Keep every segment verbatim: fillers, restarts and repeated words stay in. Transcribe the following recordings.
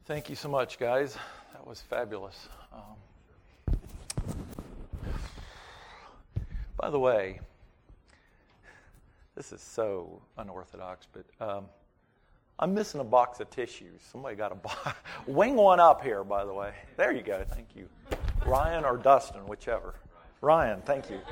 Thank you so much, guys. That was fabulous. Um, by the way, this is so unorthodox, but um, I'm missing a box of tissues. Somebody got a box. Wing one up here, by the way. There you go. Thank you. Ryan or Dustin, whichever. Ryan, thank you.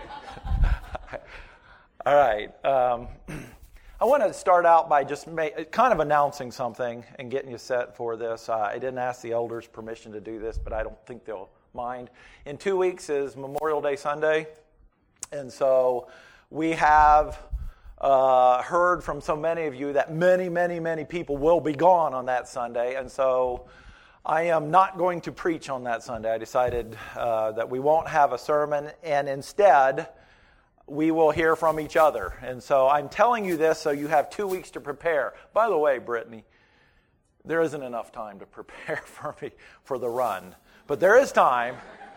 All right. Um, I want to start out by just make, kind of announcing something and getting you set for this. Uh, I didn't ask the elders permission to do this, but I don't think they'll mind. In two weeks is Memorial Day Sunday, and so we have uh, heard from so many of you that many, many, many people will be gone on that Sunday, and so I am not going to preach on that Sunday. I decided uh, that we won't have a sermon, and instead we will hear from each other. And so I'm telling you this so you have two weeks to prepare. By the way, Brittany, there isn't enough time to prepare for me for the run. But there is time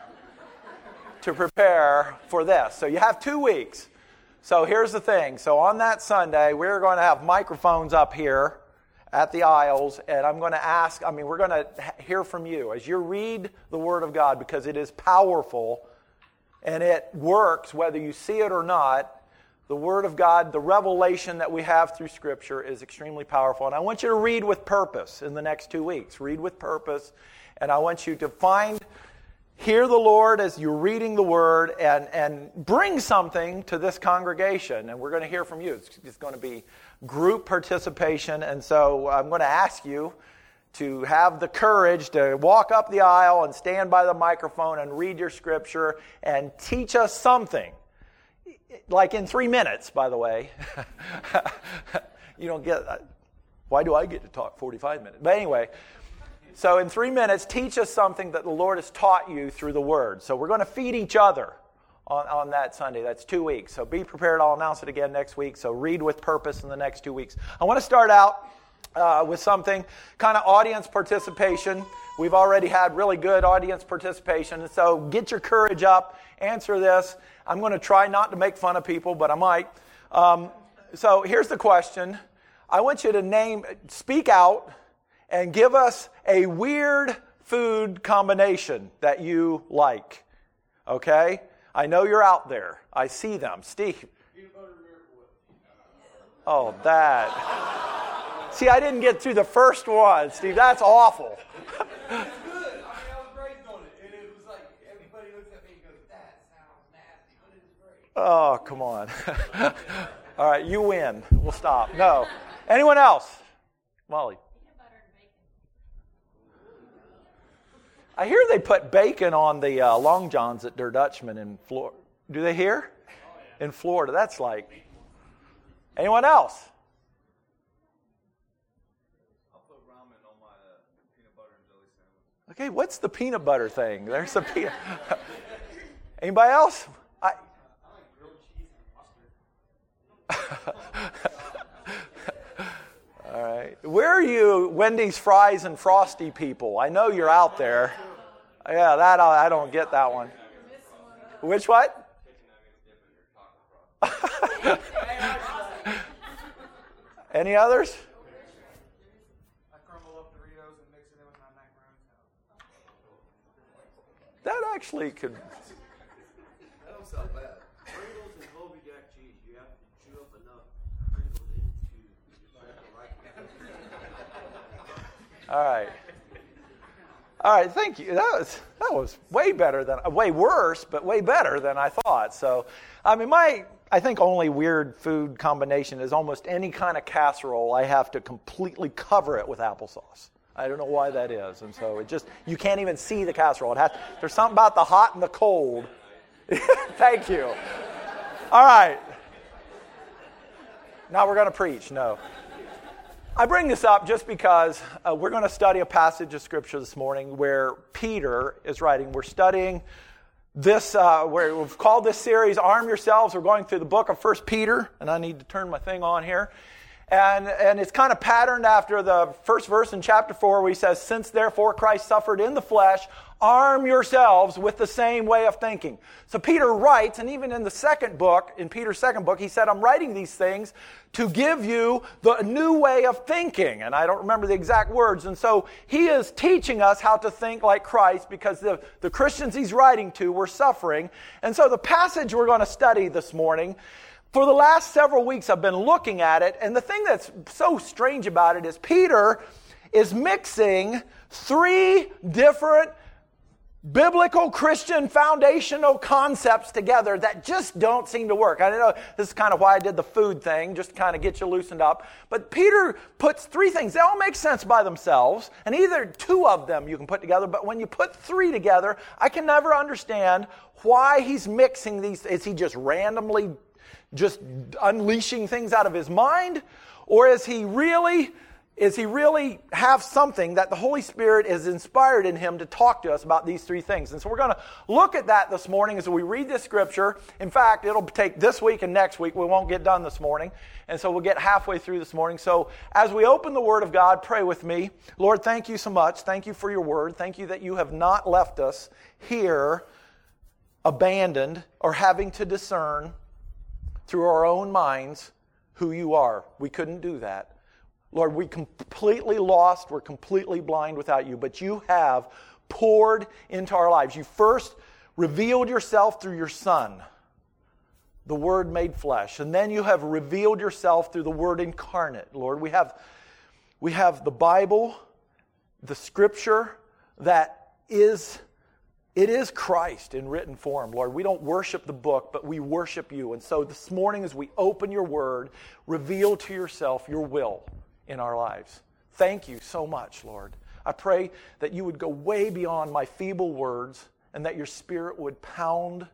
to prepare for this. So you have two weeks. So here's the thing. So on that Sunday, we're going to have microphones up here at the aisles, and I'm going to ask, I mean, we're going to hear from you as you read the Word of God, because it is powerful and it works whether you see it or not. The Word of God, the revelation that we have through Scripture is extremely powerful. And I want you to read with purpose in the next two weeks. Read with purpose. And I want you to find, hear the Lord as you're reading the Word, and, and bring something to this congregation. And we're going to hear from you. It's, it's going to be group participation. And so I'm going to ask you to have the courage to walk up the aisle and stand by the microphone and read your Scripture and teach us something. Like in three minutes, by the way. You don't get, why do I get to talk forty-five minutes? But anyway, so in three minutes, teach us something that the Lord has taught you through the Word. So we're going to feed each other on, on that Sunday. That's two weeks. So be prepared. I'll announce it again next week. So read with purpose in the next two weeks. I want to start out Uh, with something, kind of audience participation. We've already had really good audience participation, and so get your courage up, answer this. I'm going to try not to make fun of people, but I might. Um, so here's the question. I want you to name, speak out, and give us a weird food combination that you like. Okay? I know you're out there. I see them. Steve. Oh, that... See, I didn't get through the first one, Steve. That's awful. It's good. I mean, I was raised on it, and it was like everybody looks at me and goes, "That sounds nasty," but it's great. Oh, come on. All right, you win. We'll stop. No. Anyone else? Molly. Peanut butter and bacon. I hear they put bacon on the uh, Long Johns at Der Dutchman in Florida. Do they hear? Oh, yeah. In Florida. That's like. Anyone else? Okay, what's the peanut butter thing? There's a peanut. Anybody else? I. I like grilled cheese and mustard. All right. Where are you, Wendy's fries and Frosty people? I know you're out there. Yeah, that I don't get that one. Which what? Any others? That actually could. That don't sound bad. Pringles and Colby Jack cheese. You have to chew up enough Pringles into the right. All right. All right. Thank you. That was that was way better than way worse, but way better than I thought. So, I mean, my I think only weird food combination is almost any kind of casserole. I have to completely cover it with applesauce. I don't know why that is. And so it just, you can't even see the casserole. It has, there's something about the hot and the cold. Thank you. All right. Now we're going to preach. No. I bring this up just because uh, we're going to study a passage of Scripture this morning where Peter is writing. We're studying this, uh, where we've called this series, Arm Yourselves. We're going through the book of First Peter, and I need to turn my thing on here. And, and it's kind of patterned after the first verse in chapter four where he says, since therefore Christ suffered in the flesh, arm yourselves with the same way of thinking. So Peter writes, and even in the second book, in Peter's second book, he said, I'm writing these things to give you the new way of thinking. And I don't remember the exact words. And so he is teaching us how to think like Christ because the, the Christians he's writing to were suffering. And so the passage we're going to study this morning, for the last several weeks I've been looking at it, and the thing that's so strange about it is Peter is mixing three different biblical Christian foundational concepts together that just don't seem to work. I know this is kind of why I did the food thing, just to kind of get you loosened up. But Peter puts three things. They all make sense by themselves, and either two of them you can put together, but when you put three together, I can never understand why he's mixing these. Is he just randomly just unleashing things out of his mind? Or is he really, is he really have something that the Holy Spirit is inspired in him to talk to us about these three things? And so we're going to look at that this morning as we read this scripture. In fact, it'll take this week and next week. We won't get done this morning. And so we'll get halfway through this morning. So as we open the Word of God, pray with me. Lord, thank you so much. Thank you for your Word. Thank you that you have not left us here abandoned or having to discern through our own minds who you are. We couldn't do that. Lord, we completely lost. We're completely blind without you. But you have poured into our lives. You first revealed yourself through your Son, the Word made flesh. And then you have revealed yourself through the Word incarnate. Lord, we have, we have the Bible, the Scripture that is It is Christ in written form, Lord. We don't worship the book, but we worship you. And so this morning as we open your word, reveal to yourself your will in our lives. Thank you so much, Lord. I pray that you would go way beyond my feeble words and that your Spirit would pound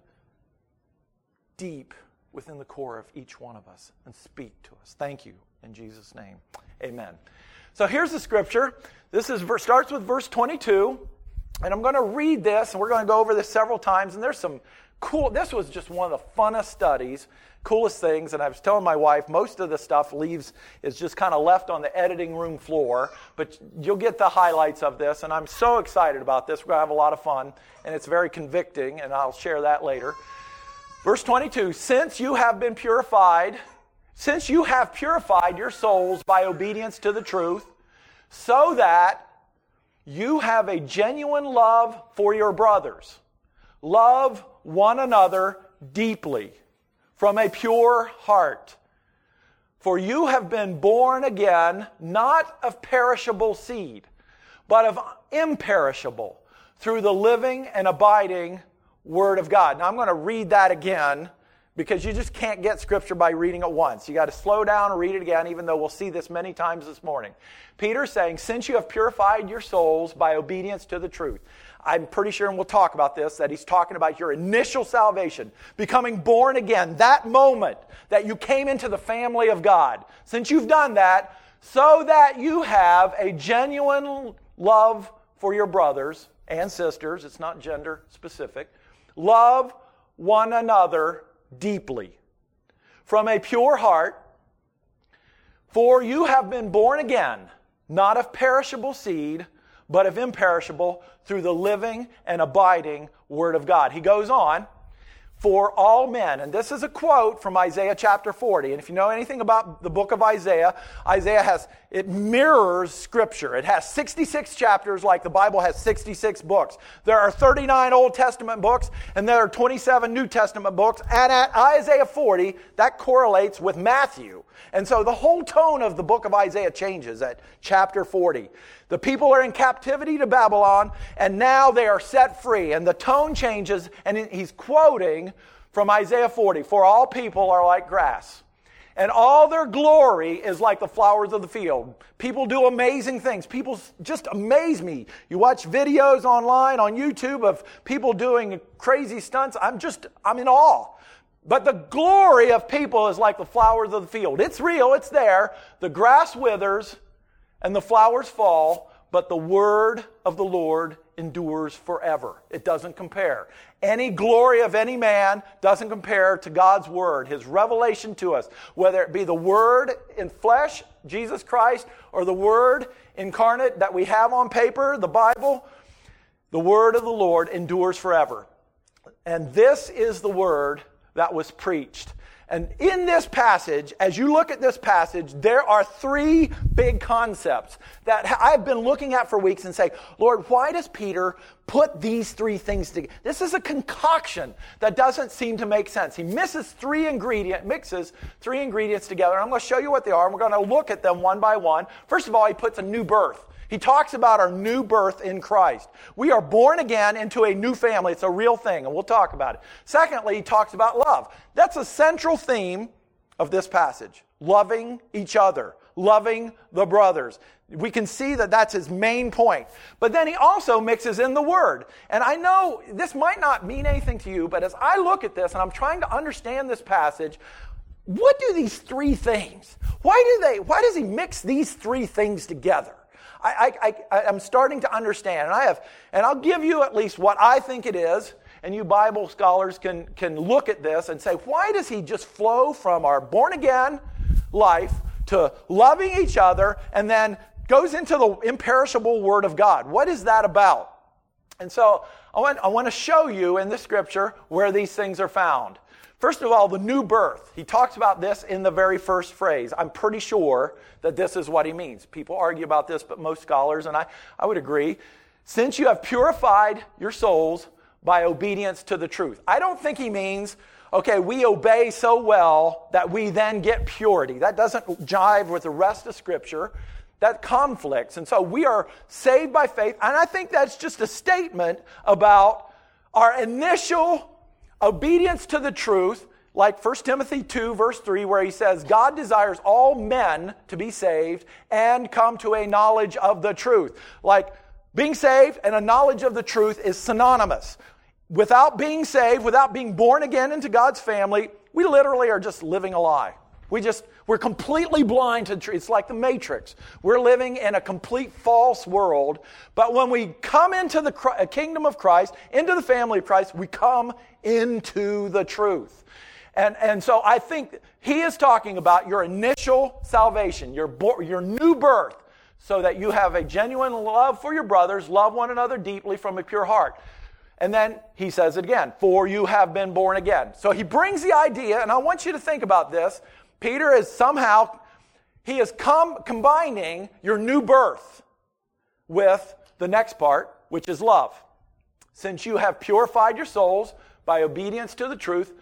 deep within the core of each one of us and speak to us. Thank you in Jesus' name. Amen. So here's the scripture. This is starts with verse twenty-two. And I'm going to read this, and we're going to go over this several times. And there's some cool, this was just one of the funnest studies, coolest things. And I was telling my wife, most of the stuff leaves, is just kind of left on the editing room floor. But you'll get the highlights of this. And I'm so excited about this. We're going to have a lot of fun. And it's very convicting, and I'll share that later. Verse twenty-two, since you have been purified, since you have purified your souls by obedience to the truth, so that you have a genuine love for your brothers. Love one another deeply from a pure heart. For you have been born again, not of perishable seed, but of imperishable, through the living and abiding Word of God. Now I'm going to read that again, because you just can't get Scripture by reading it once. You got to slow down and read it again, even though we'll see this many times this morning. Peter's saying, since you have purified your souls by obedience to the truth. I'm pretty sure, and we'll talk about this, that he's talking about your initial salvation, becoming born again, that moment that you came into the family of God. Since you've done that, so that you have a genuine love for your brothers and sisters, it's not gender specific, love one another deeply, from a pure heart, for you have been born again, not of perishable seed, but of imperishable, through the living and abiding Word of God. He goes on, for all men, and this is a quote from Isaiah chapter forty, and if you know anything about the book of Isaiah, Isaiah has, it mirrors Scripture. It has sixty-six chapters like the Bible has sixty-six books. There are thirty-nine Old Testament books, and there are twenty-seven New Testament books, and at Isaiah forty, that correlates with Matthew. And so the whole tone of the book of Isaiah changes at chapter forty. The people are in captivity to Babylon, and now they are set free. And the tone changes, and he's quoting from Isaiah forty, for all people are like grass, and all their glory is like the flowers of the field. People do amazing things. People just amaze me. You watch videos online on YouTube of people doing crazy stunts. I'm just, I'm in awe. But the glory of people is like the flowers of the field. It's real, it's there. The grass withers and the flowers fall, but the word of the Lord endures forever. It doesn't compare. Any glory of any man doesn't compare to God's word, his revelation to us, whether it be the word in flesh, Jesus Christ, or the word incarnate that we have on paper, the Bible. The word of the Lord endures forever. And this is the word that was preached. And in this passage, as you look at this passage, there are three big concepts that I've been looking at for weeks and say, Lord, why does Peter put these three things together? This is a concoction that doesn't seem to make sense. He misses three ingredient, mixes three ingredients together. And I'm going to show you what they are, and we're going to look at them one by one. First of all, he puts a new birth. He talks about our new birth in Christ. We are born again into a new family. It's a real thing, and we'll talk about it. Secondly, he talks about love. That's a central theme of this passage. Loving each other. Loving the brothers. We can see that that's his main point. But then he also mixes in the word. And I know this might not mean anything to you, but as I look at this and I'm trying to understand this passage, what do these three things, why do they, why does he mix these three things together? I, I, I, I'm starting to understand, and I have, and I'll give you at least what I think it is, and you Bible scholars can, can look at this and say, why does he just flow from our born-again life to loving each other and then goes into the imperishable Word of God? What is that about? And so I want, I want to show you in the Scripture where these things are found. First of all, the new birth. He talks about this in the very first phrase. I'm pretty sure that this is what he means. People argue about this, but most scholars, and I, I would agree, since you have purified your souls by obedience to the truth. I don't think he means, okay, we obey so well that we then get purity. That doesn't jive with the rest of Scripture. That conflicts. And so we are saved by faith, and I think that's just a statement about our initial obedience to the truth, like First Timothy two, verse three, where he says, God desires all men to be saved and come to a knowledge of the truth. Like, being saved and a knowledge of the truth is synonymous. Without being saved, without being born again into God's family, we literally are just living a lie. We just, we're completely blind to the truth. It's like the Matrix. We're living in a complete false world. But when we come into the kingdom of Christ, into the family of Christ, we come into the truth. And, and so I think he is talking about your initial salvation, your, your new birth, so that you have a genuine love for your brothers, love one another deeply from a pure heart. And then he says it again, for you have been born again. So he brings the idea, and I want you to think about this. Peter is somehow, he is com- combining your new birth with the next part, which is love. Since you have purified your souls by obedience to the truth,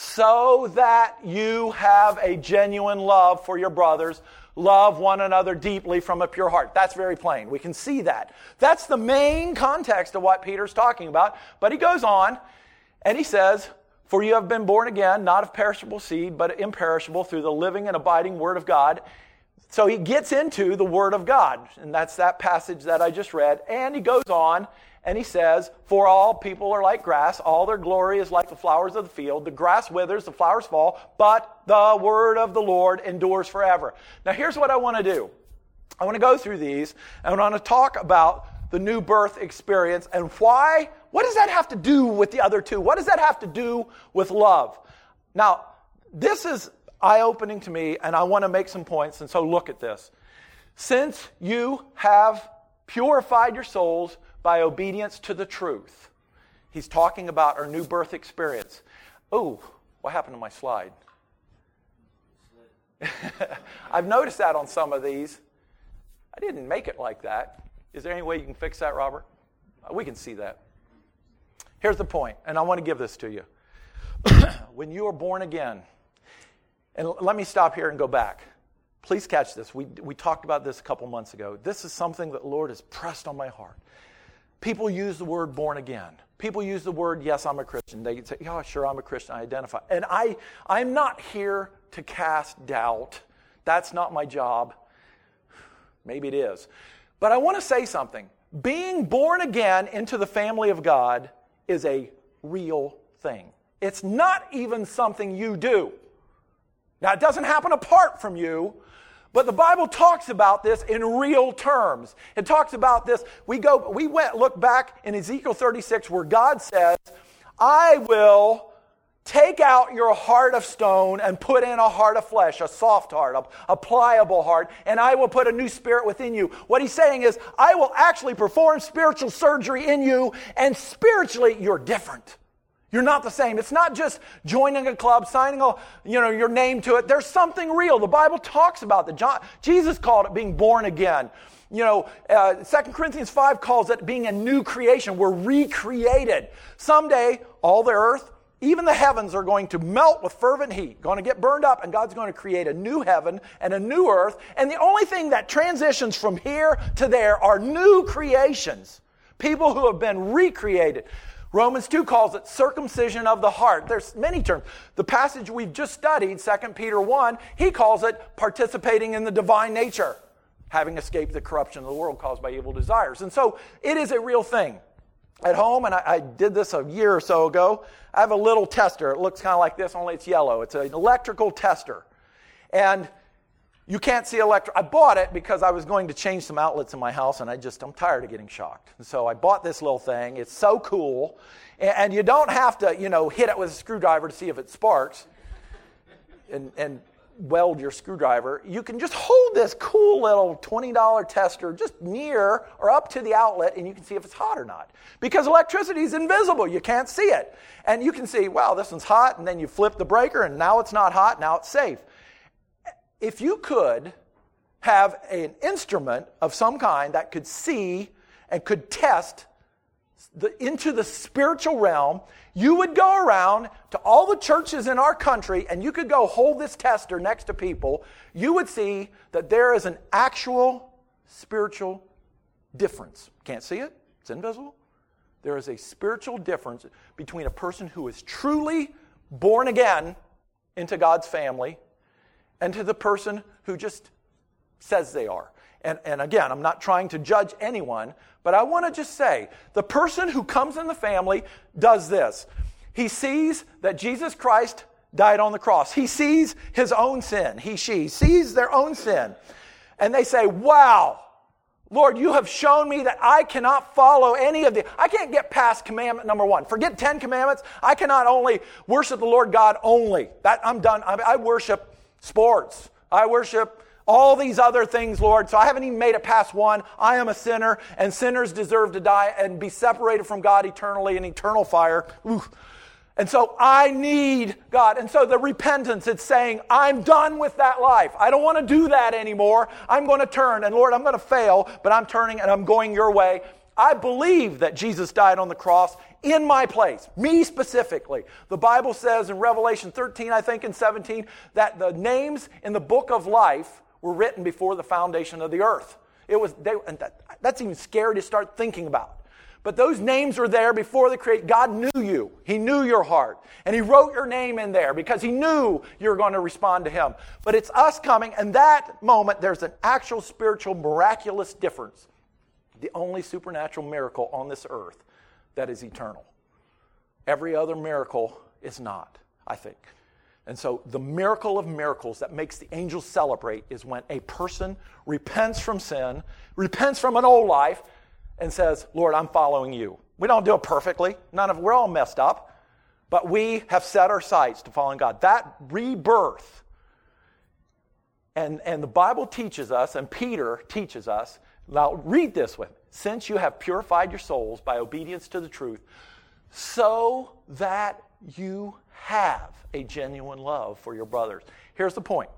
so that you have a genuine love for your brothers, love one another deeply from a pure heart. That's very plain. We can see that. That's the main context of what Peter's talking about. But he goes on and he says, for you have been born again, not of perishable seed, but imperishable through the living and abiding Word of God. So he gets into the Word of God. And that's that passage that I just read. And he goes on and he says, for all people are like grass, all their glory is like the flowers of the field. The grass withers, the flowers fall, but the word of the Lord endures forever. Now here's what I want to do. I want to go through these, and I want to talk about the new birth experience and why, what does that have to do with the other two? What does that have to do with love? Now, this is eye-opening to me, and I want to make some points, and so look at this. Since you have purified your souls by obedience to the truth. He's talking about our new birth experience. Oh, what happened to my slide? I've noticed that on some of these. I didn't make it like that. Is there any way you can fix that, Robert? We can see that. Here's the point, and I want to give this to you. When you are born again, and let me stop here and go back. Please catch this. We, we talked about this a couple months ago. This is something that the Lord has pressed on my heart. People use the word born again. People use the word, yes, I'm a Christian. They say, yeah, sure, I'm a Christian. I identify. And I, I'm not here to cast doubt. That's not my job. Maybe it is. But I want to say something. Being born again into the family of God is a real thing. It's not even something you do. Now, it doesn't happen apart from you, But the Bible talks about this in real terms. It talks about this. We go, we went, look back in Ezekiel thirty-six where God says, I will take out your heart of stone and put in a heart of flesh, a soft heart, a, a pliable heart, and I will put a new spirit within you. What he's saying is, I will actually perform spiritual surgery in you, and spiritually, you're different. You're not the same. It's not just joining a club, signing a, you know, your name to it. There's something real. The Bible talks about that. John, Jesus called it being born again. You know, uh, Second Corinthians five calls it being a new creation. We're recreated. Someday, all the earth, even the heavens are going to melt with fervent heat, going to get burned up, and God's going to create a new heaven and a new earth. And the only thing that transitions from here to there are new creations. People who have been recreated. Romans two calls it circumcision of the heart. There's many terms. The passage we've just studied, Second Peter one, he calls it participating in the divine nature, having escaped the corruption of the world caused by evil desires. And so it is a real thing. At home, and I, I did this a year or so ago, I have a little tester. It looks kind of like this, only it's yellow. It's an electrical tester. And you can't see electric. I bought it because I was going to change some outlets in my house, and I just, I'm tired of getting shocked. And so I bought this little thing. It's so cool. And, and you don't have to, you know, hit it with a screwdriver to see if it sparks and, and weld your screwdriver. You can just hold this cool little twenty dollars tester just near or up to the outlet, and you can see if it's hot or not. Because electricity is invisible. You can't see it. And you can see, wow, this one's hot, and then you flip the breaker, and now it's not hot, now it's safe. If you could have an instrument of some kind that could see and could test the, into the spiritual realm, you would go around to all the churches in our country and you could go hold this tester next to people. You would see that there is an actual spiritual difference. Can't see it. It's invisible. There is a spiritual difference between a person who is truly born again into God's family and to the person who just says they are. And, and again, I'm not trying to judge anyone, but I want to just say, the person who comes in the family does this. He sees that Jesus Christ died on the cross. He sees his own sin. He, she sees their own sin. And they say, wow, Lord, you have shown me that I cannot follow any of the, I can't get past commandment number one. Forget Ten Commandments. I cannot only worship the Lord God only. That I'm done. I, I worship sports. I worship all these other things, Lord. So I haven't even made it past one. I am a sinner, and sinners deserve to die and be separated from God eternally in eternal fire. Ooh. And so I need God. And so the repentance, it's saying, I'm done with that life. I don't want to do that anymore. I'm going to turn. And Lord, I'm going to fail, but I'm turning and I'm going your way. I believe that Jesus died on the cross in my place, me specifically. The Bible says in Revelation thirteen, I think, and seventeen, that the names in the book of life were written before the foundation of the earth. It was they, and that, that's even scary to start thinking about. But those names were there before the creation. God knew you. He knew your heart. And he wrote your name in there because he knew you were going to respond to him. But it's us coming, and that moment, there's an actual spiritual, miraculous difference. The only supernatural miracle on this earth that is eternal. Every other miracle is not, I think. And so the miracle of miracles that makes the angels celebrate is when a person repents from sin, repents from an old life, and says, Lord, I'm following you. We don't do it perfectly. None of we're all messed up. But we have set our sights to following God. That rebirth, and, and the Bible teaches us, and Peter teaches us, now read this with me. Since you have purified your souls by obedience to the truth, so that you have a genuine love for your brothers. Here's the point.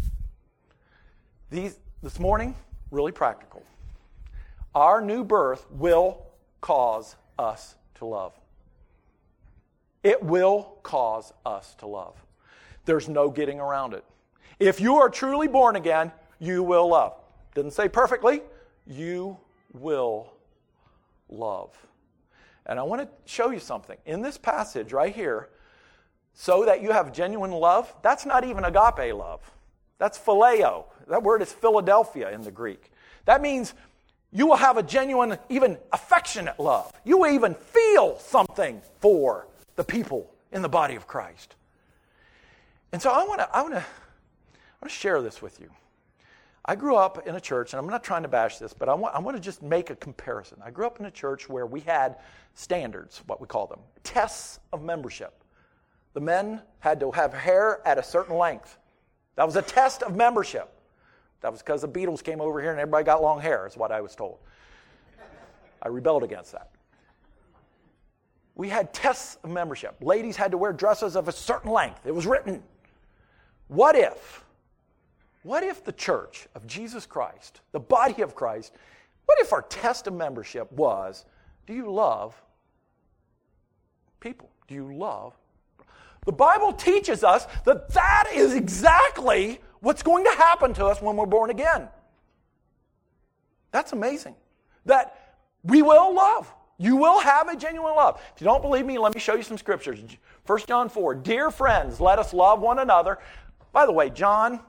These this morning, really practical. Our new birth will cause us to love. It will cause us to love. There's no getting around it. If you are truly born again, you will love. Didn't say perfectly. You will love. And I want to show you something. In this passage right here, so that you have genuine love, that's not even agape love. That's phileo. That word is Philadelphia in the Greek. That means you will have a genuine, even affectionate love. You will even feel something for the people in the body of Christ. And so I want to I want to I want to share this with you. I grew up in a church, and I'm not trying to bash this, but I want, I want to just make a comparison. I grew up in a church where we had standards, what we call them, tests of membership. The men had to have hair at a certain length. That was a test of membership. That was because the Beatles came over here and everybody got long hair, is what I was told. I rebelled against that. We had tests of membership. Ladies had to wear dresses of a certain length. It was written. What if, what if the church of Jesus Christ, the body of Christ, what if our test of membership was, do you love people? Do you love? The Bible teaches us that that is exactly what's going to happen to us when we're born again. That's amazing. That we will love. You will have a genuine love. If you don't believe me, let me show you some scriptures. First John four, dear friends, let us love one another. By the way, John,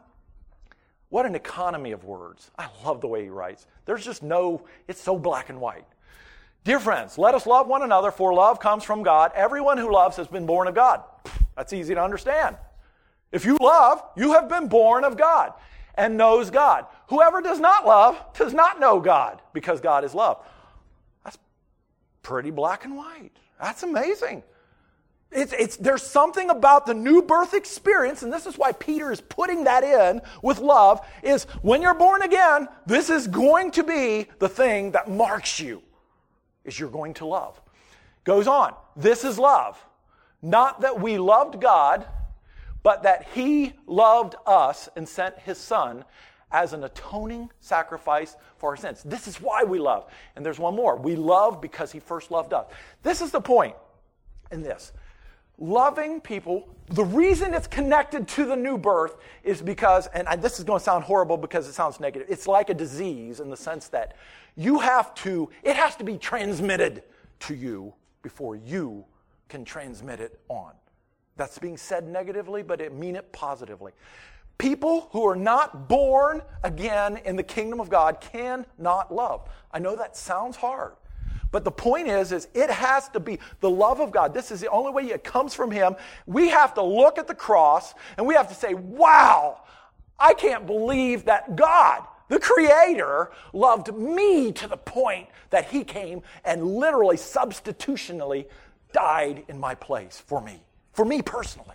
what an economy of words. I love the way he writes. There's just no, it's so black and white. Dear friends, let us love one another, for love comes from God. Everyone who loves has been born of God. That's easy to understand. If you love, you have been born of God and knows God. Whoever does not love does not know God, because God is love. That's pretty black and white. That's amazing. It's, it's, there's something about the new birth experience, and this is why Peter is putting that in with love, is when you're born again, this is going to be the thing that marks you, is you're going to love. Goes on, this is love. Not that we loved God, but that He loved us and sent His Son as an atoning sacrifice for our sins. This is why we love. And there's one more. We love because He first loved us. This is the point in this. Loving people, the reason it's connected to the new birth is because, and this is going to sound horrible because it sounds negative, it's like a disease in the sense that you have to, it has to be transmitted to you before you can transmit it on. That's being said negatively, but it mean it positively. People who are not born again in the kingdom of God cannot love. I know that sounds hard, but the point is, is it has to be the love of God. This is the only way it comes from Him. We have to look at the cross and we have to say, wow, I can't believe that God, the Creator, loved me to the point that He came and literally substitutionally died in my place for me. For me personally.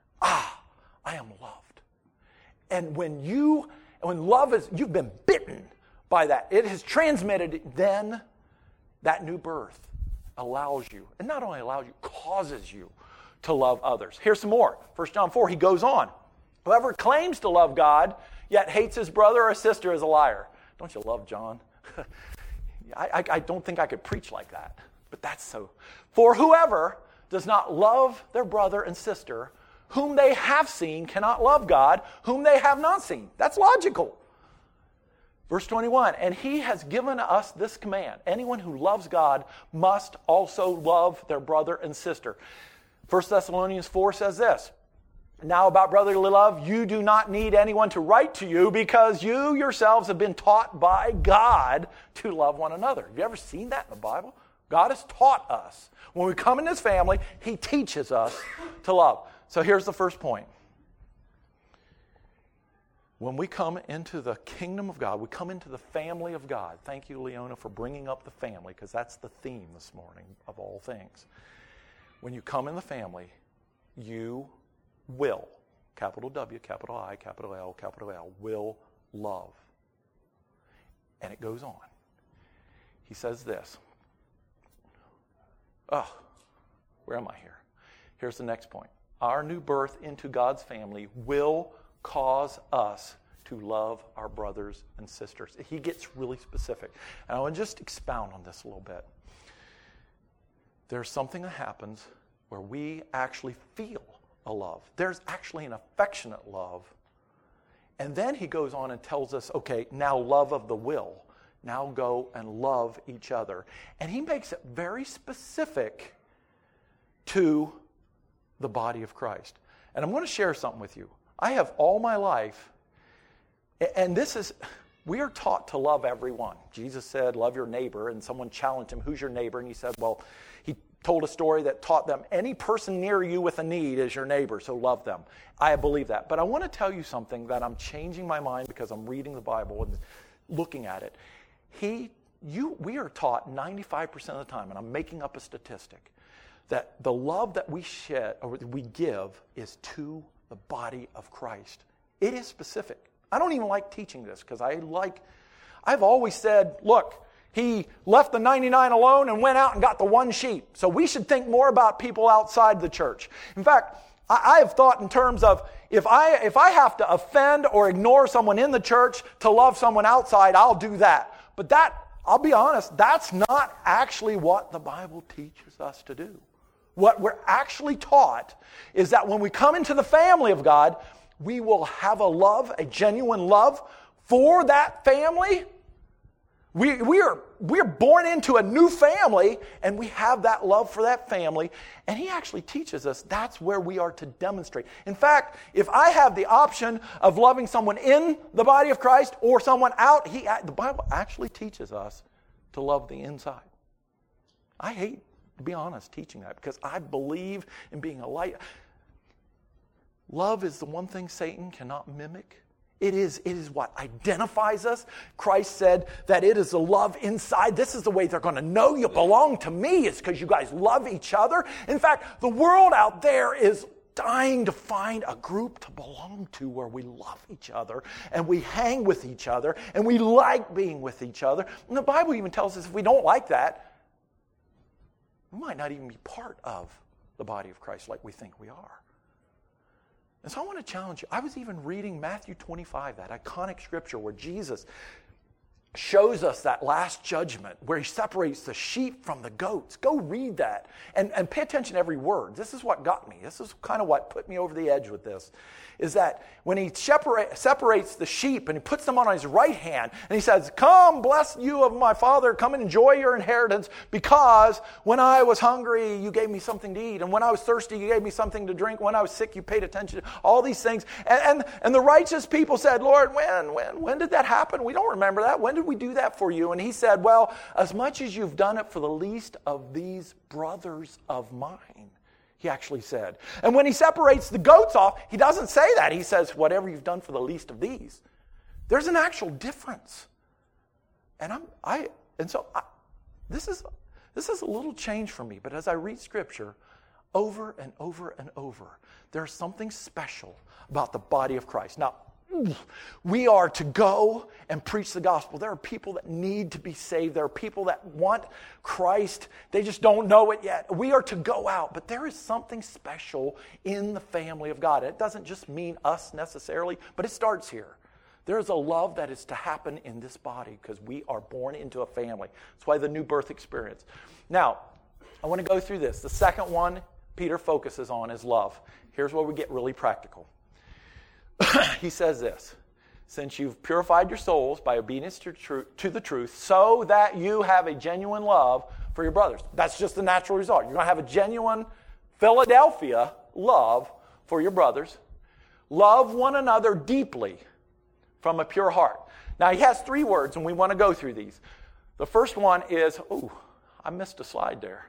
Ah, I am loved. And when you, when love is, you've been bitten by that, it has transmitted, then that new birth allows you, and not only allows you, causes you to love others. Here's some more. First John four, he goes on. Whoever claims to love God, yet hates his brother or sister is a liar. Don't you love John? I, I, I don't think I could preach like that, but that's so. For whoever does not love their brother and sister, whom they have seen, cannot love God, whom they have not seen. That's logical. Verse twenty-one, and He has given us this command. Anyone who loves God must also love their brother and sister. First Thessalonians four says this, now about brotherly love, you do not need anyone to write to you because you yourselves have been taught by God to love one another. Have you ever seen that in the Bible? God has taught us. When we come in His family, He teaches us to love. So here's the first point. When we come into the kingdom of God, we come into the family of God. Thank you, Leona, for bringing up the family, because that's the theme this morning of all things. When you come in the family, you will, capital W, capital I, capital L, capital L, will love. And it goes on. He says this. Oh, where am I here? Here's the next point. Our new birth into God's family will cause us to love our brothers and sisters. He gets really specific. And I want to just expound on this a little bit. There's something that happens where we actually feel a love. There's actually an affectionate love. And then he goes on and tells us, okay, now love of the will. Now go and love each other. And he makes it very specific to the body of Christ. And I'm going to share something with you. I have all my life, and this is, we are taught to love everyone. Jesus said, love your neighbor, and someone challenged him, who's your neighbor? And he said, well, he told a story that taught them any person near you with a need is your neighbor, so love them. I believe that. But I want to tell you something that I'm changing my mind because I'm reading the Bible and looking at it. He, you, we are taught ninety-five percent of the time, and I'm making up a statistic, that the love that we shed or we give is to the body of Christ. It is specific. I don't even like teaching this because I like, I've always said, look, he left the ninety-nine alone and went out and got the one sheep. So we should think more about people outside the church. In fact, I, I have thought in terms of if I if I have to offend or ignore someone in the church to love someone outside, I'll do that. But that, I'll be honest, that's not actually what the Bible teaches us to do. What we're actually taught is that when we come into the family of God, we will have a love, a genuine love for that family. We, we are we're born into a new family, and we have that love for that family. And he actually teaches us that's where we are to demonstrate. In fact, if I have the option of loving someone in the body of Christ or someone out, he, the Bible actually teaches us to love the inside. I hate, to be honest, teaching that because I believe in being a light. Love is the one thing Satan cannot mimic. It is, it is what identifies us. Christ said that it is the love inside. This is the way they're going to know you belong to me. It's because you guys love each other. In fact, the world out there is dying to find a group to belong to where we love each other and we hang with each other and we like being with each other. And the Bible even tells us if we don't like that, we might not even be part of the body of Christ like we think we are. And so I want to challenge you. I was even reading Matthew twenty-five, that iconic scripture where Jesus shows us that last judgment, where he separates the sheep from the goats. Go read that and, and pay attention to every word. This is what got me. This is kind of what put me over the edge with this, is that when he separate, separates the sheep and he puts them on his right hand and he says, come, bless you of my Father, come and enjoy your inheritance, because when I was hungry, you gave me something to eat, and when I was thirsty, you gave me something to drink, when I was sick, you paid attention to all these things. And, and, and the righteous people said, Lord, when, when, when did that happen? We don't remember that. When did we do that for you? And he said, well, as much as you've done it for the least of these brothers of mine, he actually said. And when he separates the goats off, he doesn't say that. He says, whatever you've done for the least of these. There's an actual difference. And I'm, I, and so I, this is, this is a little change for me. But as I read Scripture over and over and over, there's something special about the body of Christ. Now, we are to go and preach the gospel. There are people that need to be saved. There are people that want Christ. They just don't know it yet. We are to go out. But there is something special in the family of God. It doesn't just mean us necessarily, but it starts here. There is a love that is to happen in this body because we are born into a family. That's why the new birth experience. Now, I want to go through this. The second one Peter focuses on is love. Here's where we get really practical. He says this, since you've purified your souls by obedience to, tru- to the truth, so that you have a genuine love for your brothers. That's just the natural result. You're going to have a genuine Philadelphia love for your brothers. Love one another deeply from a pure heart. Now, he has three words, and we want to go through these. The first one is, oh, I missed a slide there.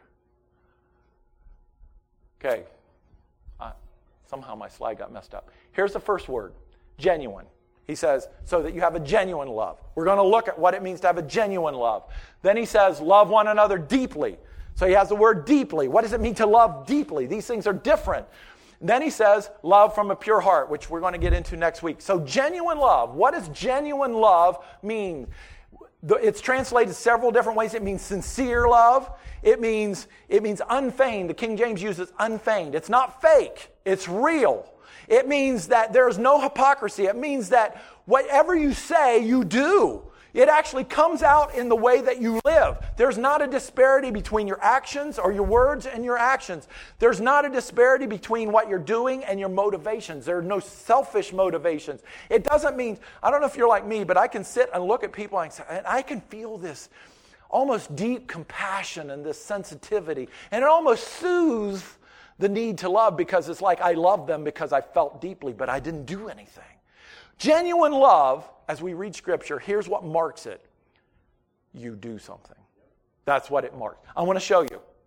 Okay. Uh, somehow my slide got messed up. Here's the first word, genuine. He says, so that you have a genuine love. We're going to look at what it means to have a genuine love. Then he says, love one another deeply. So he has the word deeply. What does it mean to love deeply? These things are different. Then he says, love from a pure heart, which we're going to get into next week. So genuine love. What does genuine love mean? It's translated several different ways. It means sincere love. It means, it means unfeigned. The King James uses unfeigned. It's not fake. It's real. It means that there's no hypocrisy. It means that whatever you say, you do. It actually comes out in the way that you live. There's not a disparity between your actions or your words and your actions. There's not a disparity between what you're doing and your motivations. There are no selfish motivations. It doesn't mean, I don't know if you're like me, but I can sit and look at people and I can feel this almost deep compassion and this sensitivity. And it almost soothes the need to love because it's like I love them because I felt deeply, but I didn't do anything. Genuine love, as we read Scripture, here's what marks it. You do something. That's what it marks. I want to show you.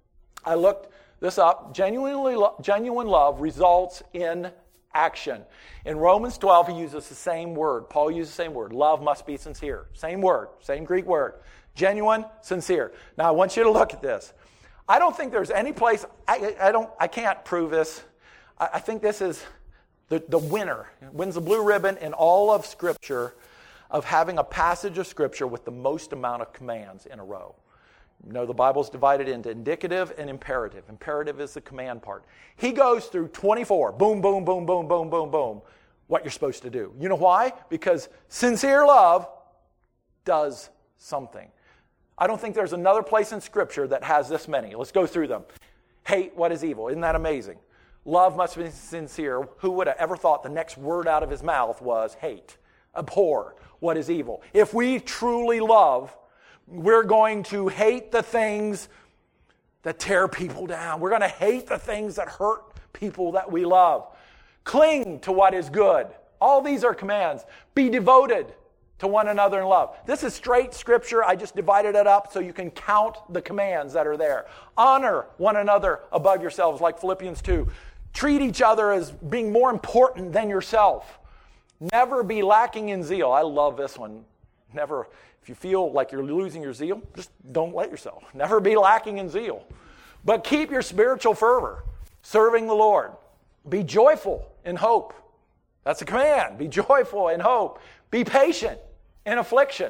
I looked this up. Genuinely, lo- genuine love results in action. In Romans twelve, he uses the same word. Paul uses the same word. Love must be sincere. Same word, same Greek word. Genuine, sincere. Now, I want you to look at this. I don't think there's any place, I, I don't, I can't prove this. I, I think this is the, the winner, wins the blue ribbon in all of Scripture of having a passage of Scripture with the most amount of commands in a row. You know, the Bible's divided into indicative and imperative. Imperative is the command part. He goes through twenty-four, boom, boom, boom, boom, boom, boom, boom, what you're supposed to do. You know why? Because sincere love does something. I don't think there's another place in Scripture that has this many. Let's go through them. Hate what is evil. Isn't that amazing? Love must be sincere. Who would have ever thought the next word out of his mouth was hate? Abhor what is evil. If we truly love, we're going to hate the things that tear people down. We're going to hate the things that hurt people that we love. Cling to what is good. All these are commands. Be devoted to one another in love. This is straight Scripture. I just divided it up so you can count the commands that are there. Honor one another above yourselves, like Philippians two. Treat each other as being more important than yourself. Never be lacking in zeal. I love this one. Never, if you feel like you're losing your zeal, just don't let yourself. Never be lacking in zeal. But keep your spiritual fervor, serving the Lord. Be joyful in hope. That's a command. Be joyful in hope. Be patient in affliction.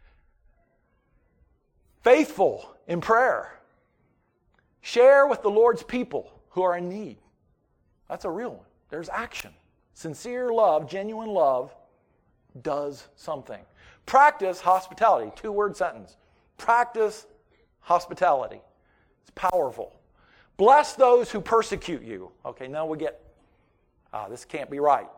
Faithful in prayer. Share with the Lord's people who are in need. That's a real one. There's action. Sincere love, genuine love, does something. Practice hospitality. Two-word sentence. Practice hospitality. It's powerful. Bless those who persecute you. Okay, now we get, ah, this can't be right.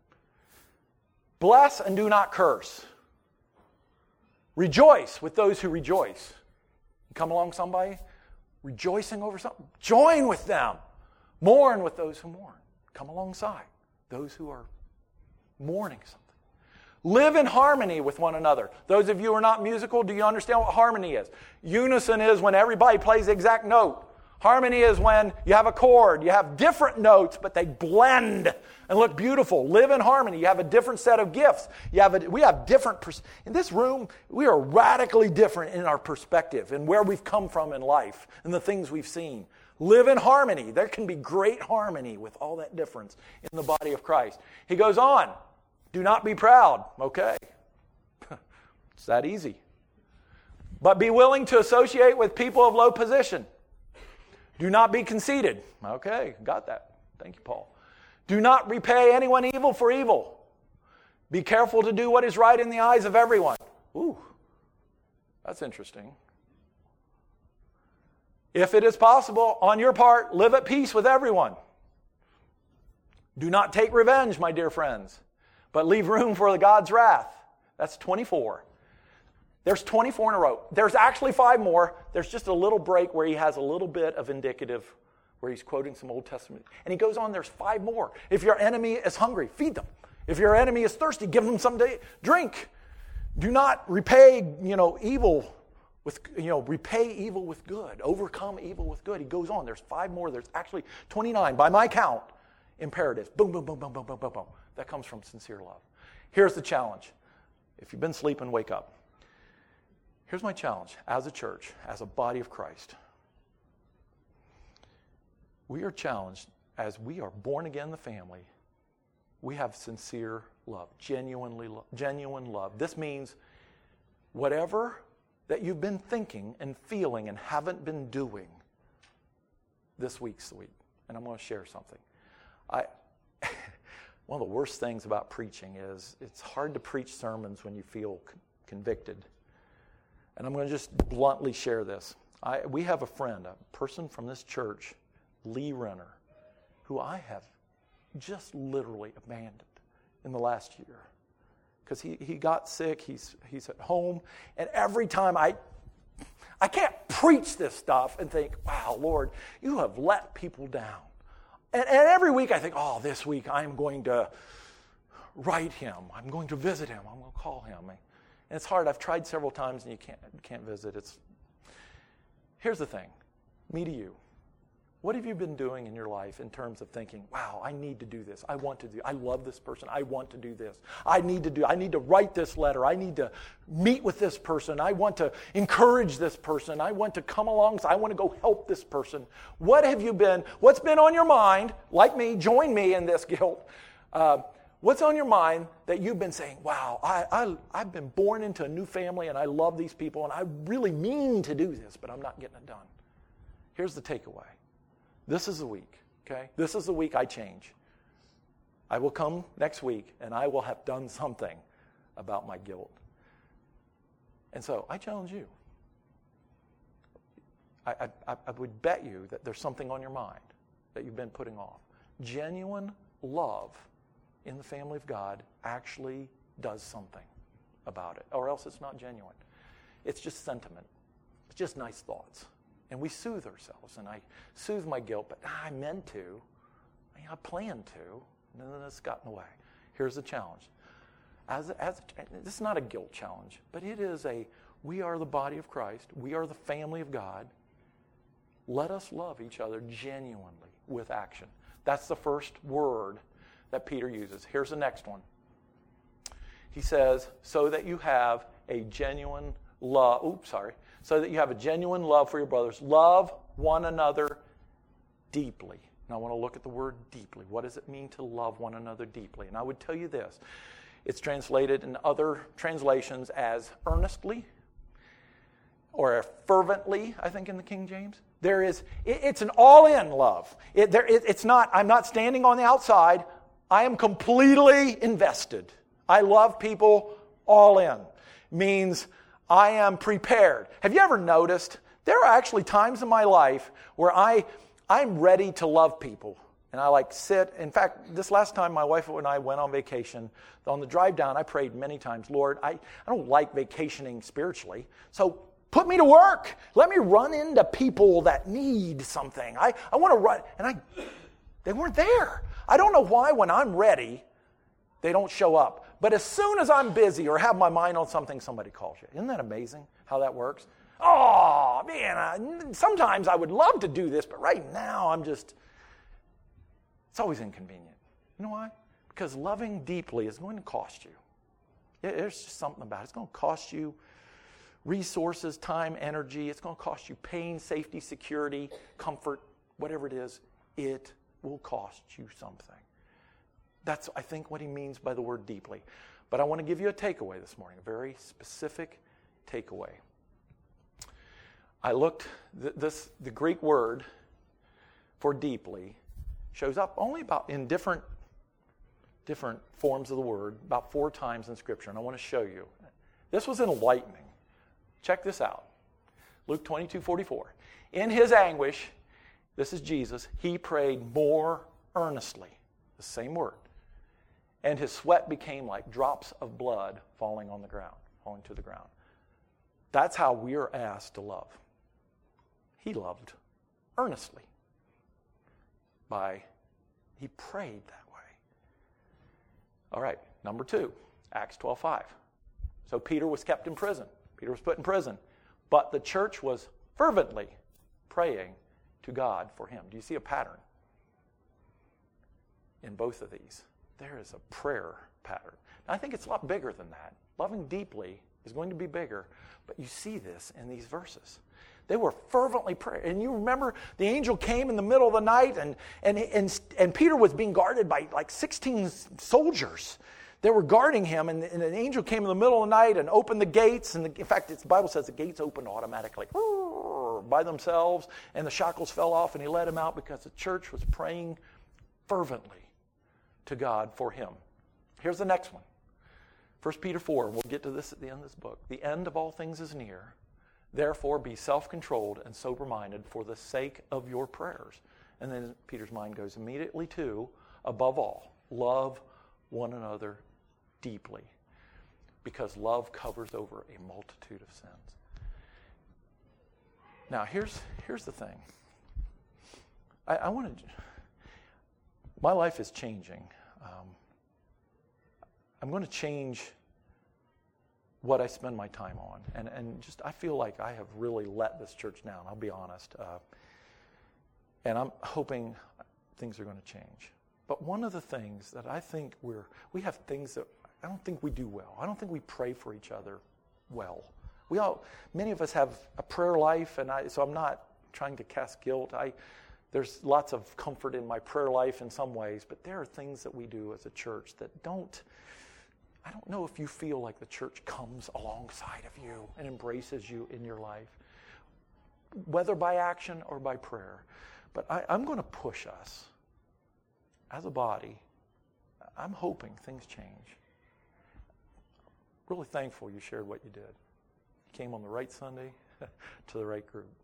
Bless and do not curse. Rejoice with those who rejoice. You come along somebody rejoicing over something, join with them. Mourn with those who mourn. Come alongside those who are mourning something. Live in harmony with one another. Those of you who are not musical, do you understand what harmony is? Unison is when everybody plays the exact note. Harmony is when you have a chord, you have different notes, but they blend and look beautiful. Live in harmony. You have a different set of gifts. You have a, we have different, pers- in this room, we are radically different in our perspective and where we've come from in life and the things we've seen. Live in harmony. There can be great harmony with all that difference in the body of Christ. He goes on, do not be proud. Okay. It's that easy. But be willing to associate with people of low position. Do not be conceited. Okay, got that. Thank you, Paul. Do not repay anyone evil for evil. Be careful to do what is right in the eyes of everyone. Ooh, that's interesting. If it is possible, on your part, live at peace with everyone. Do not take revenge, my dear friends, but leave room for the God's wrath. That's twenty-four. There's twenty-four in a row. There's actually five more. There's just a little break where he has a little bit of indicative, where he's quoting some Old Testament. And he goes on, there's five more. If your enemy is hungry, feed them. If your enemy is thirsty, give them some to drink. Do not repay, you know, evil with, you know, repay evil with good. Overcome evil with good. He goes on. There's five more. There's actually twenty-nine, by my count, imperatives. Boom, boom, boom, boom, boom, boom, boom, boom. That comes from sincere love. Here's the challenge. If you've been sleeping, wake up. Here's my challenge as a church, as a body of Christ. We are challenged as we are born again in the family. We have sincere love, genuinely lo- genuine love. This means whatever that you've been thinking and feeling and haven't been doing, this week's the week. And I'm going to share something. I one of the worst things about preaching is it's hard to preach sermons when you feel con- convicted. And I'm going to just bluntly share this. I, we have a friend, a person from this church, Lee Renner, who I have just literally abandoned in the last year. Because he, he got sick, he's he's at home, and every time I I can't preach this stuff and think, wow, Lord, you have let people down. And, and every week I think, oh, this week I'm going to write him. I'm going to visit him. I'm going to call him. And it's hard. I've tried several times and you can't, you can't visit. It's Here's the thing. Me to you. What have you been doing in your life in terms of thinking, wow, I need to do this. I want to do, I love this person. I want to do this. I need to do, I need to write this letter. I need to meet with this person. I want to encourage this person. I want to come along. I want to go help this person. What have you been, what's been on your mind? Like me, join me in this guilt. Uh, what's on your mind that you've been saying, wow, I, I, I've been born into a new family and I love these people and I really mean to do this, but I'm not getting it done. Here's the takeaway. This is the week, okay? This is the week I change. I will come next week, and I will have done something about my guilt. And so I challenge you. I, I, I would bet you that there's something on your mind that you've been putting off. Genuine love in the family of God actually does something about it, or else it's not genuine. It's just sentiment. It's just nice thoughts. And we soothe ourselves, and I soothe my guilt, but I meant to, I planned to, and then it's gotten away. Here's the challenge. As, as this is not a guilt challenge, but it is a, we are the body of Christ, we are the family of God. Let us love each other genuinely with action. That's the first word that Peter uses. Here's the next one. He says, so that you have a genuine love, oops, sorry, so that you have a genuine love for your brothers. Love one another deeply. Now I want to look at the word deeply. What does it mean to love one another deeply? And I would tell you this. It's translated in other translations as earnestly or fervently, I think in the King James. There is, it, it's an all-in love. It, there, it, it's not, I'm not standing on the outside. I am completely invested. I love people all in. Means I am prepared. Have you ever noticed there are actually times in my life where I, I'm ready to love people. And I like sit. In fact, this last time my wife and I went on vacation, on the drive down, I prayed many times, Lord, I, I don't like vacationing spiritually, so put me to work. Let me run into people that need something. I, I want to run. And I, they weren't there. I don't know why when I'm ready, they don't show up. But as soon as I'm busy or have my mind on something, somebody calls you. Isn't that amazing how that works? Oh, man, I, sometimes I would love to do this, but right now I'm just, it's always inconvenient. You know why? Because loving deeply is going to cost you. There's just something about it. It's going to cost you resources, time, energy. It's going to cost you pain, safety, security, comfort, whatever it is. It will cost you something. That's, I think, what he means by the word deeply. But I want to give you a takeaway this morning, a very specific takeaway. I looked, th- this the Greek word for deeply shows up only about in different, different forms of the word, about four times in Scripture, and I want to show you. This was enlightening. Check this out. Luke twenty-two forty-four. In his anguish, this is Jesus, he prayed more earnestly. The same word. And his sweat became like drops of blood falling on the ground, falling to the ground. That's how we are asked to love. He loved earnestly. By, he prayed that way. All right, number two, Acts twelve five. So Peter was kept in prison. Peter was put in prison. But the church was fervently praying to God for him. Do you see a pattern in both of these? There is a prayer pattern. Now, I think it's a lot bigger than that. Loving deeply is going to be bigger, but you see this in these verses. They were fervently praying. And you remember the angel came in the middle of the night, and, and, and, and Peter was being guarded by like sixteen soldiers. They were guarding him, and, and an angel came in the middle of the night and opened the gates. And the, in fact, it's, the Bible says the gates opened automatically by themselves, and the shackles fell off, and he let him out because the church was praying fervently to God for him. Here's the next one. First Peter four, we'll get to this at the end of this book. The end of all things is near. Therefore, be self-controlled and sober-minded for the sake of your prayers. And then Peter's mind goes immediately to, above all, love one another deeply, because love covers over a multitude of sins. Now, here's here's the thing. I, I want to. My life is changing. Um, I'm going to change what I spend my time on. And, and just I feel like I have really let this church down, I'll be honest. Uh, And I'm hoping things are going to change. But one of the things that I think we're, we have things that I don't think we do well. I don't think we pray for each other well. We all, many of us have a prayer life, and I, so I'm not trying to cast guilt. I, there's lots of comfort in my prayer life in some ways, but there are things that we do as a church that don't, I don't know if you feel like the church comes alongside of you and embraces you in your life, whether by action or by prayer. But I, I'm going to push us as a body. I'm hoping things change. Really thankful you shared what you did. You came on the right Sunday to the right group.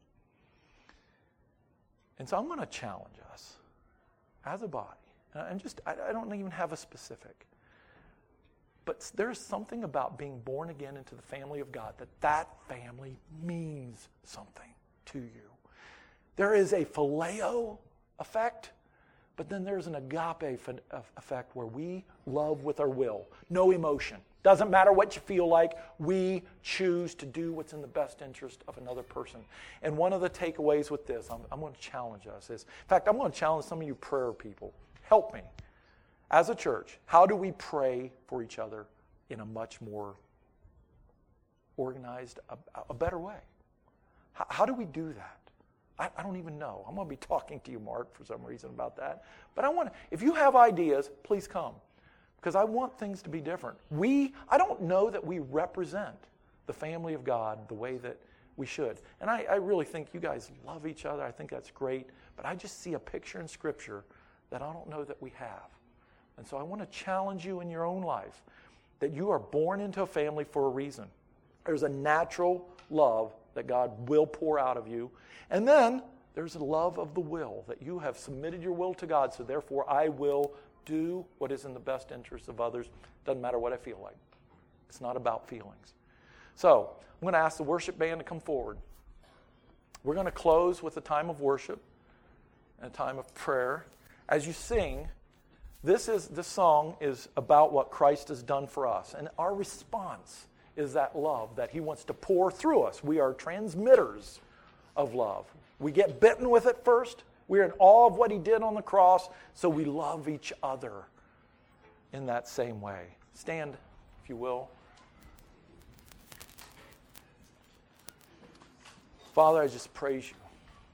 And so I'm going to challenge us as a body. And just, I, I don't even have a specific. But there's something about being born again into the family of God that that family means something to you. There is a phileo effect, but then there's an agape effect where we love with our will. No emotion. Doesn't matter what you feel like. We choose to do what's in the best interest of another person. And one of the takeaways with this, I'm, I'm going to challenge us is, in fact, I'm going to challenge some of you prayer people. Help me. As a church, how do we pray for each other in a much more organized, a, a better way? How, how do we do that? I, I don't even know. I'm going to be talking to you, Mark, for some reason about that. But I want to, if you have ideas, please come. Because I want things to be different. We, I don't know that we represent the family of God the way that we should. And I, I really think you guys love each other. I think that's great. But I just see a picture in Scripture that I don't know that we have. And so I want to challenge you in your own life that you are born into a family for a reason. There's a natural love that God will pour out of you. And then there's a love of the will, that you have submitted your will to God, so therefore I will do what is in the best interest of others. Doesn't matter what I feel like. It's not about feelings. So I'm going to ask the worship band to come forward. We're going to close with a time of worship and a time of prayer. As you sing, this is this song is about what Christ has done for us. And our response is that love that he wants to pour through us. We are transmitters of love. We get bitten with it first. We're in awe of what he did on the cross, so we love each other in that same way. Stand, if you will. Father, I just praise you.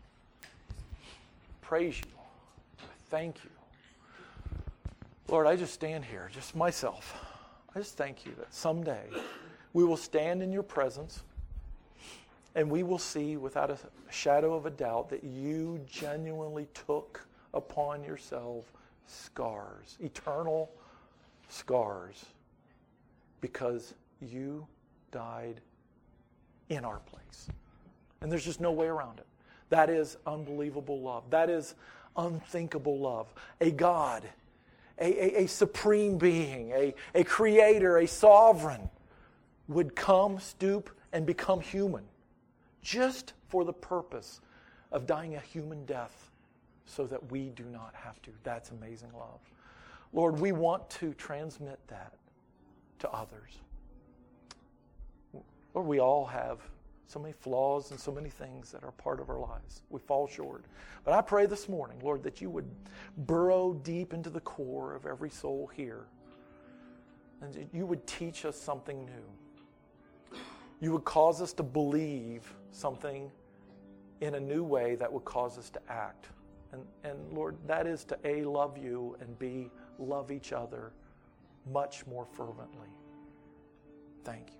Praise you. Thank you. Lord, I just stand here, just myself. I just thank you that someday we will stand in your presence and we will see without a shadow of a doubt that you genuinely took upon yourself scars, eternal scars, because you died in our place. And there's just no way around it. That is unbelievable love. That is unthinkable love. A God, a, a, a supreme being, a, a creator, a sovereign would come, stoop, and become human just for the purpose of dying a human death so that we do not have to. That's amazing love. Lord, we want to transmit that to others. Lord, we all have so many flaws and so many things that are part of our lives. We fall short. But I pray this morning, Lord, that you would burrow deep into the core of every soul here. And that you would teach us something new. You would cause us to believe something in a new way that would cause us to act. And, and Lord, that is to A, love you, and B, love each other much more fervently. Thank you.